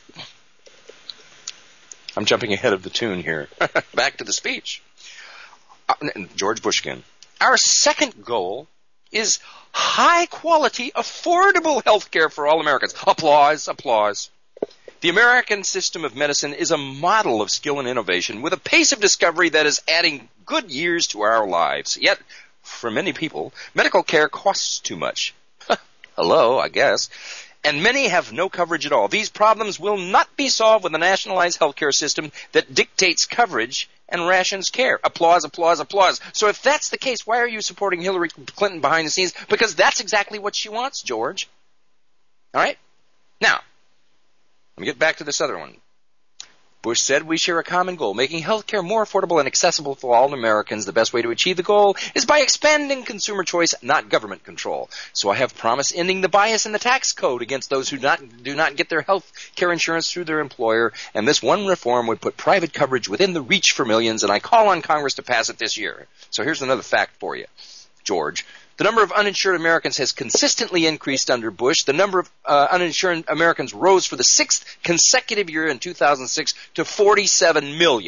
I'm jumping ahead of the tune here. Back to the speech. George Bush again. Our second goal is high-quality, affordable health care for all Americans. Applause, applause. The American system of medicine is a model of skill and innovation with a pace of discovery that is adding good years to our lives. Yet, for many people, medical care costs too much. Hello, I guess. And many have no coverage at all. These problems will not be solved with a nationalized healthcare system that dictates coverage and rations care. Applause, applause, applause. So if that's the case, why are you supporting Hillary Clinton behind the scenes? Because that's exactly what she wants, George. All right? Now, let me get back to this other one. Bush said we share a common goal, making health care more affordable and accessible for all Americans. The best way to achieve the goal is by expanding consumer choice, not government control. So I have promised ending the bias in the tax code against those who do not get their health care insurance through their employer. And this one reform would put private coverage within the reach for millions, and I call on Congress to pass it this year. So here's another fact for you, George. The number of uninsured Americans has consistently increased under Bush. The number of uninsured Americans rose for the 6th consecutive year in 2006 to 47 million.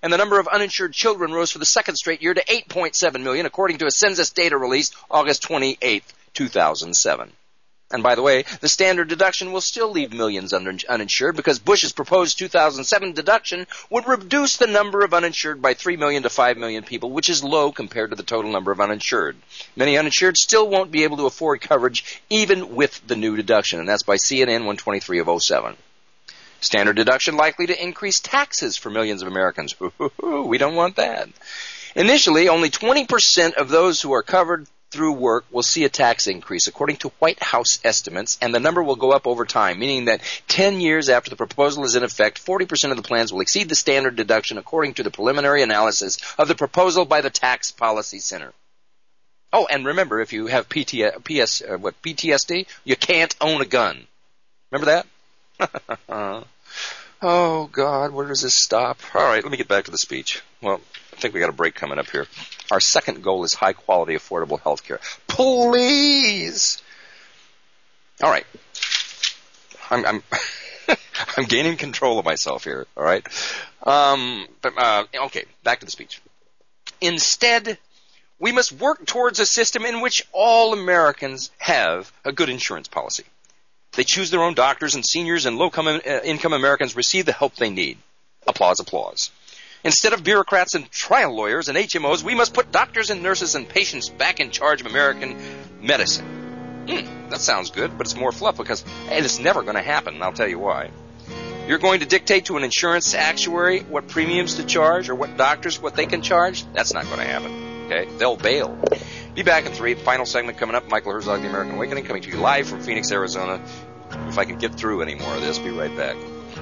And the number of uninsured children rose for the second straight year to 8.7 million, according to a census data released August 28, 2007. And by the way, the standard deduction will still leave millions uninsured because Bush's proposed 2007 deduction would reduce the number of uninsured by 3 million to 5 million people, which is low compared to the total number of uninsured. Many uninsured still won't be able to afford coverage even with the new deduction, and that's by CNN 123 of 07. Standard deduction likely to increase taxes for millions of Americans. We don't want that. Initially, only 20% of those who are covered through work will see a tax increase, according to White House estimates, and the number will go up over time, meaning that 10 years after the proposal is in effect, 40% of the plans will exceed the standard deduction, according to the preliminary analysis of the proposal by the Tax Policy Center. Oh, and remember, if you have PTSD, you can't own a gun. Remember that? Oh, God, where does this stop? All right, let me get back to the speech. Well, I think we got a break coming up here. Our second goal is high-quality, affordable health care. Please! All right. I'm I'm gaining control of myself here, all right? Okay, back to the speech. Instead, we must work towards a system in which all Americans have a good insurance policy. They choose their own doctors, and seniors and low-income Americans receive the help they need. Applause, applause. Instead of bureaucrats and trial lawyers and HMOs, we must put doctors and nurses and patients back in charge of American medicine. That sounds good, but it's more fluff because it's never going to happen, and I'll tell you why. You're going to dictate to an insurance actuary what premiums to charge or what doctors, what they can charge? That's not going to happen, okay? They'll bail. Be back in 3. Final segment coming up. Michael Herzog, The American Awakening, coming to you live from Phoenix, Arizona. If I can get through any more of this, be right back.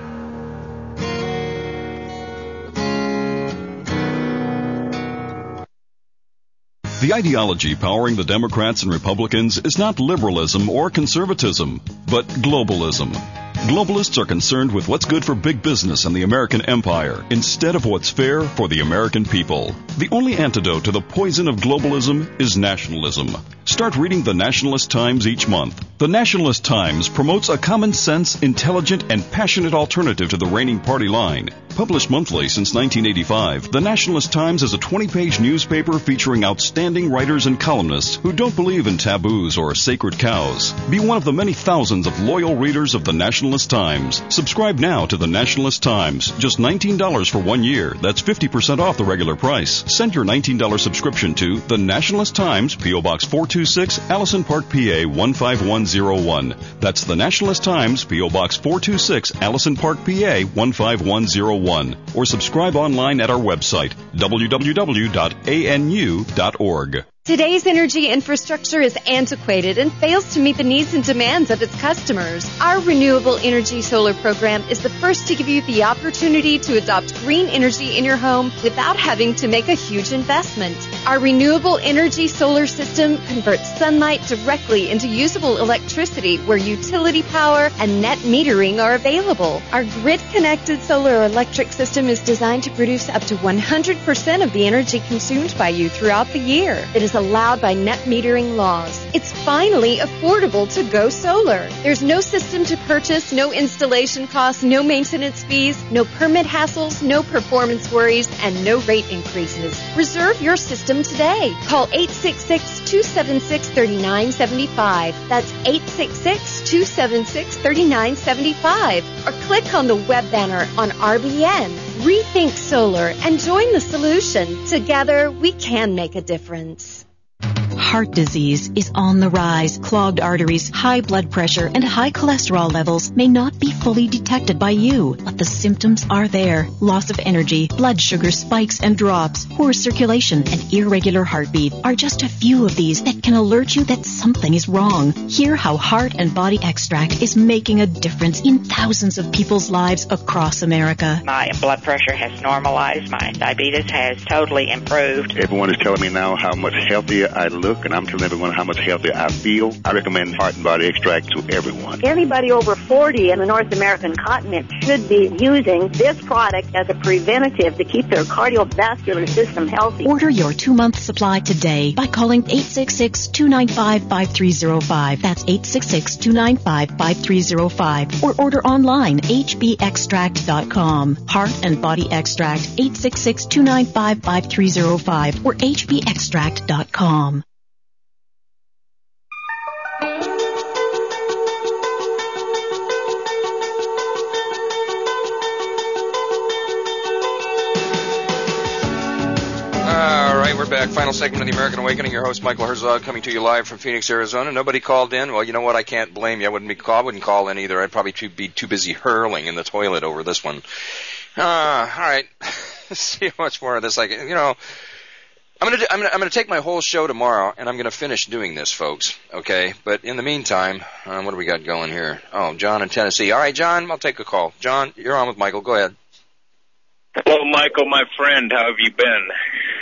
The ideology powering the Democrats and Republicans is not liberalism or conservatism, but globalism. Globalists are concerned with what's good for big business and the American empire instead of what's fair for the American people. The only antidote to the poison of globalism is nationalism. Start reading the Nationalist Times each month. The Nationalist Times promotes a common sense, intelligent, and passionate alternative to the reigning party line. Published monthly since 1985, the Nationalist Times is a 20-page newspaper featuring outstanding writers and columnists who don't believe in taboos or sacred cows. Be one of the many thousands of loyal readers of the Nationalist Times. Subscribe now to the Nationalist Times. Just $19 for 1 year. That's 50% off the regular price. Send your $19 subscription to the Nationalist Times, P.O. Box 426, Allison Park, PA 15101. That's the Nationalist Times, P.O. Box 426, Allison Park, PA 15101. Or subscribe online at our website, www.anu.org. Today's energy infrastructure is antiquated and fails to meet the needs and demands of its customers. Our Renewable Energy Solar program is the first to give you the opportunity to adopt green energy in your home without having to make a huge investment. Our Renewable Energy Solar system converts sunlight directly into usable electricity where utility power and net metering are available. Our grid-connected solar electric system is designed to produce up to 100% of the energy consumed by you throughout the year. It is allowed by net metering laws. It's finally affordable to go solar. There's no system to purchase, no installation costs, no maintenance fees, no permit hassles, no performance worries, and no rate increases. Reserve your system today. Call 866-276-3975. That's 866-276-3975. Or click on the web banner on RBN. Rethink Solar and join the solution. Together, we can make a difference. Heart disease is on the rise. Clogged arteries, high blood pressure, and high cholesterol levels may not be fully detected by you, but the symptoms are there. Loss of energy, blood sugar spikes and drops, poor circulation, and irregular heartbeat are just a few of these that can alert you that something is wrong. Hear how Heart and Body Extract is making a difference in thousands of people's lives across America. My blood pressure has normalized. My diabetes has totally improved. Everyone is telling me now how much healthier I look. work, and I'm telling everyone how much healthier I feel. I recommend Heart and Body Extract to everyone. Anybody over 40 in the North American continent should be using this product as a preventative to keep their cardiovascular system healthy. Order your 2-month supply today by calling 866-295-5305. That's 866-295-5305. Or order online, hbextract.com. Heart and Body Extract, 866-295-5305 or hbextract.com. We're back. Final segment of the American Awakening. Your host, Michael Herzog, coming to you live from Phoenix, Arizona. Nobody called in. Well, you know what? I can't blame you. I wouldn't call in either. I'd probably be too busy hurling in the toilet over this one. All right. Let's see how much more of this I can. You know, I'm gonna take my whole show tomorrow, and I'm gonna finish doing this, folks. Okay. But in the meantime, what do we got going here? Oh, John in Tennessee. All right, John. I'll take a call. John, you're on with Michael. Go ahead. Hello, Michael, my friend. How have you been?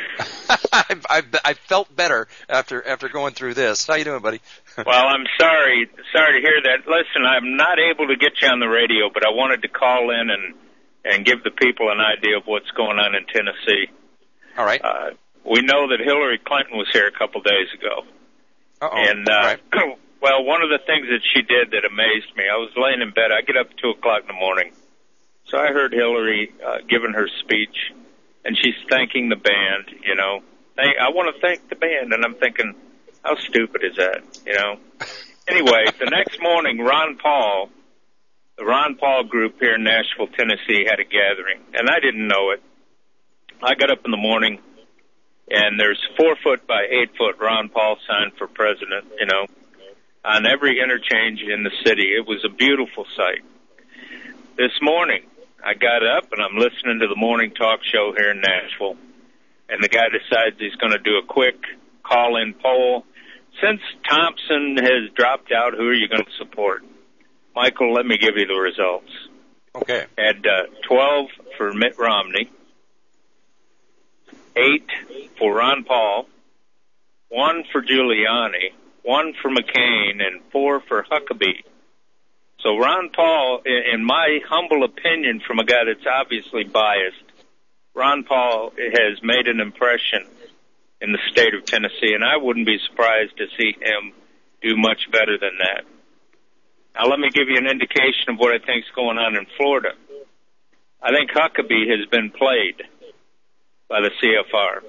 I felt better after going through this. How you doing, buddy? Well, I'm sorry to hear that. Listen, I'm not able to get you on the radio, but I wanted to call in and give the people an idea of what's going on in Tennessee. All right. We know that Hillary Clinton was here a couple days ago. Uh-oh. And, right. Well, one of the things that she did that amazed me, I was laying in bed. I get up at 2 o'clock in the morning. So I heard Hillary giving her speech, and she's thanking the band, you know. I want to thank the band, and I'm thinking, how stupid is that, you know? Anyway, the next morning, Ron Paul, the Ron Paul group here in Nashville, Tennessee, had a gathering, and I didn't know it. I got up in the morning, and there's 4-foot by 8-foot Ron Paul sign for president, you know, on every interchange in the city. It was a beautiful sight. This morning, I got up, and I'm listening to the morning talk show here in Nashville, and the guy decides he's going to do a quick call-in poll. Since Thompson has dropped out, who are you going to support? Michael, let me give you the results. Okay. Had 12 for Mitt Romney, 8 for Ron Paul, 1 for Giuliani, 1 for McCain, and 4 for Huckabee. So Ron Paul, in my humble opinion, from a guy that's obviously biased, Ron Paul has made an impression in the state of Tennessee, and I wouldn't be surprised to see him do much better than that. Now, let me give you an indication of what I think is going on in Florida. I think Huckabee has been played by the CFR.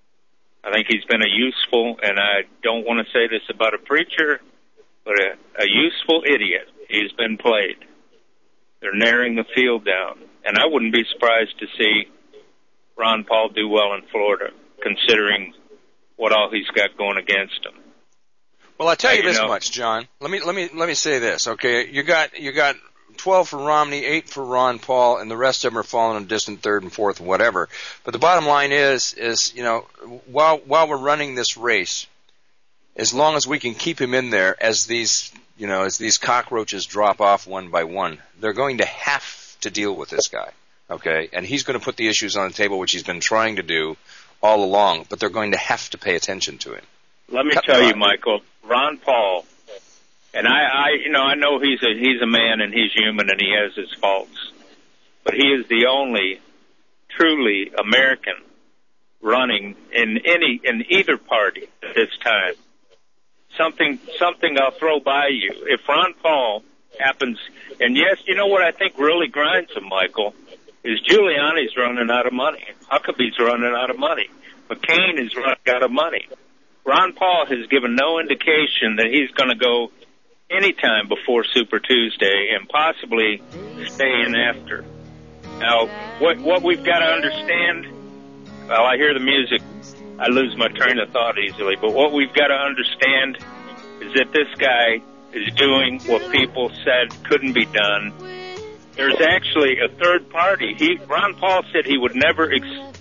I think he's been a useful, and I don't want to say this about a preacher, but a useful idiot. He's been played. They're narrowing the field down, and I wouldn't be surprised to see Ron Paul do well in Florida, considering what all he's got going against him. Well, I tell you this much, John. Let me say this. Okay, you got 12 for Romney, 8 for Ron Paul, and the rest of them are falling in distant third and fourth, whatever. But the bottom line is you know, while we're running this race, as long as we can keep him in there, as these cockroaches drop off one by one, they're going to have to deal with this guy. Okay, and he's going to put the issues on the table, which he's been trying to do all along, but they're going to have to pay attention to him. Let me tell you, Michael, Ron Paul, and I know he's a man and he's human and he has his faults, but he is the only truly American running in either party at this time. Something I'll throw by you. If Ron Paul happens, and yes, you know what I think really grinds him, Michael, is Giuliani's running out of money. Huckabee's running out of money. McCain is running out of money. Ron Paul has given no indication that he's going to go anytime before Super Tuesday and possibly stay in after. Now, what we've got to understand, well, I hear the music, I lose my train of thought easily, but what we've got to understand is that this guy is doing what people said couldn't be done. There's actually a third party. Ron Paul said he would never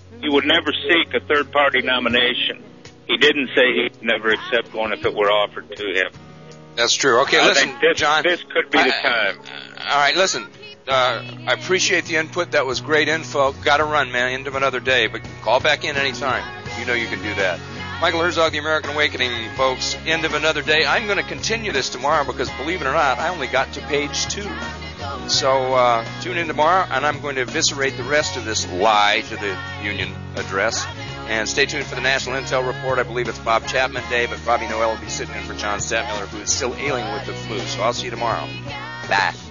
seek a third party nomination. He didn't say he'd never accept one if it were offered to him. That's true. Okay, listen, John. This could be the time. All right, listen. I appreciate the input. That was great info. Got to run, man. End of another day, but call back in anytime. You know you can do that. Michael Herzog, The American Awakening, folks. End of another day. I'm going to continue this tomorrow because, believe it or not, I only got to page 2. So tune in tomorrow, and I'm going to eviscerate the rest of this lie to the Union address. And stay tuned for the National Intel Report. I believe it's Bob Chapman Day, but Bobby Noel will be sitting in for John Stadtmiller, who is still ailing with the flu. So I'll see you tomorrow. Bye.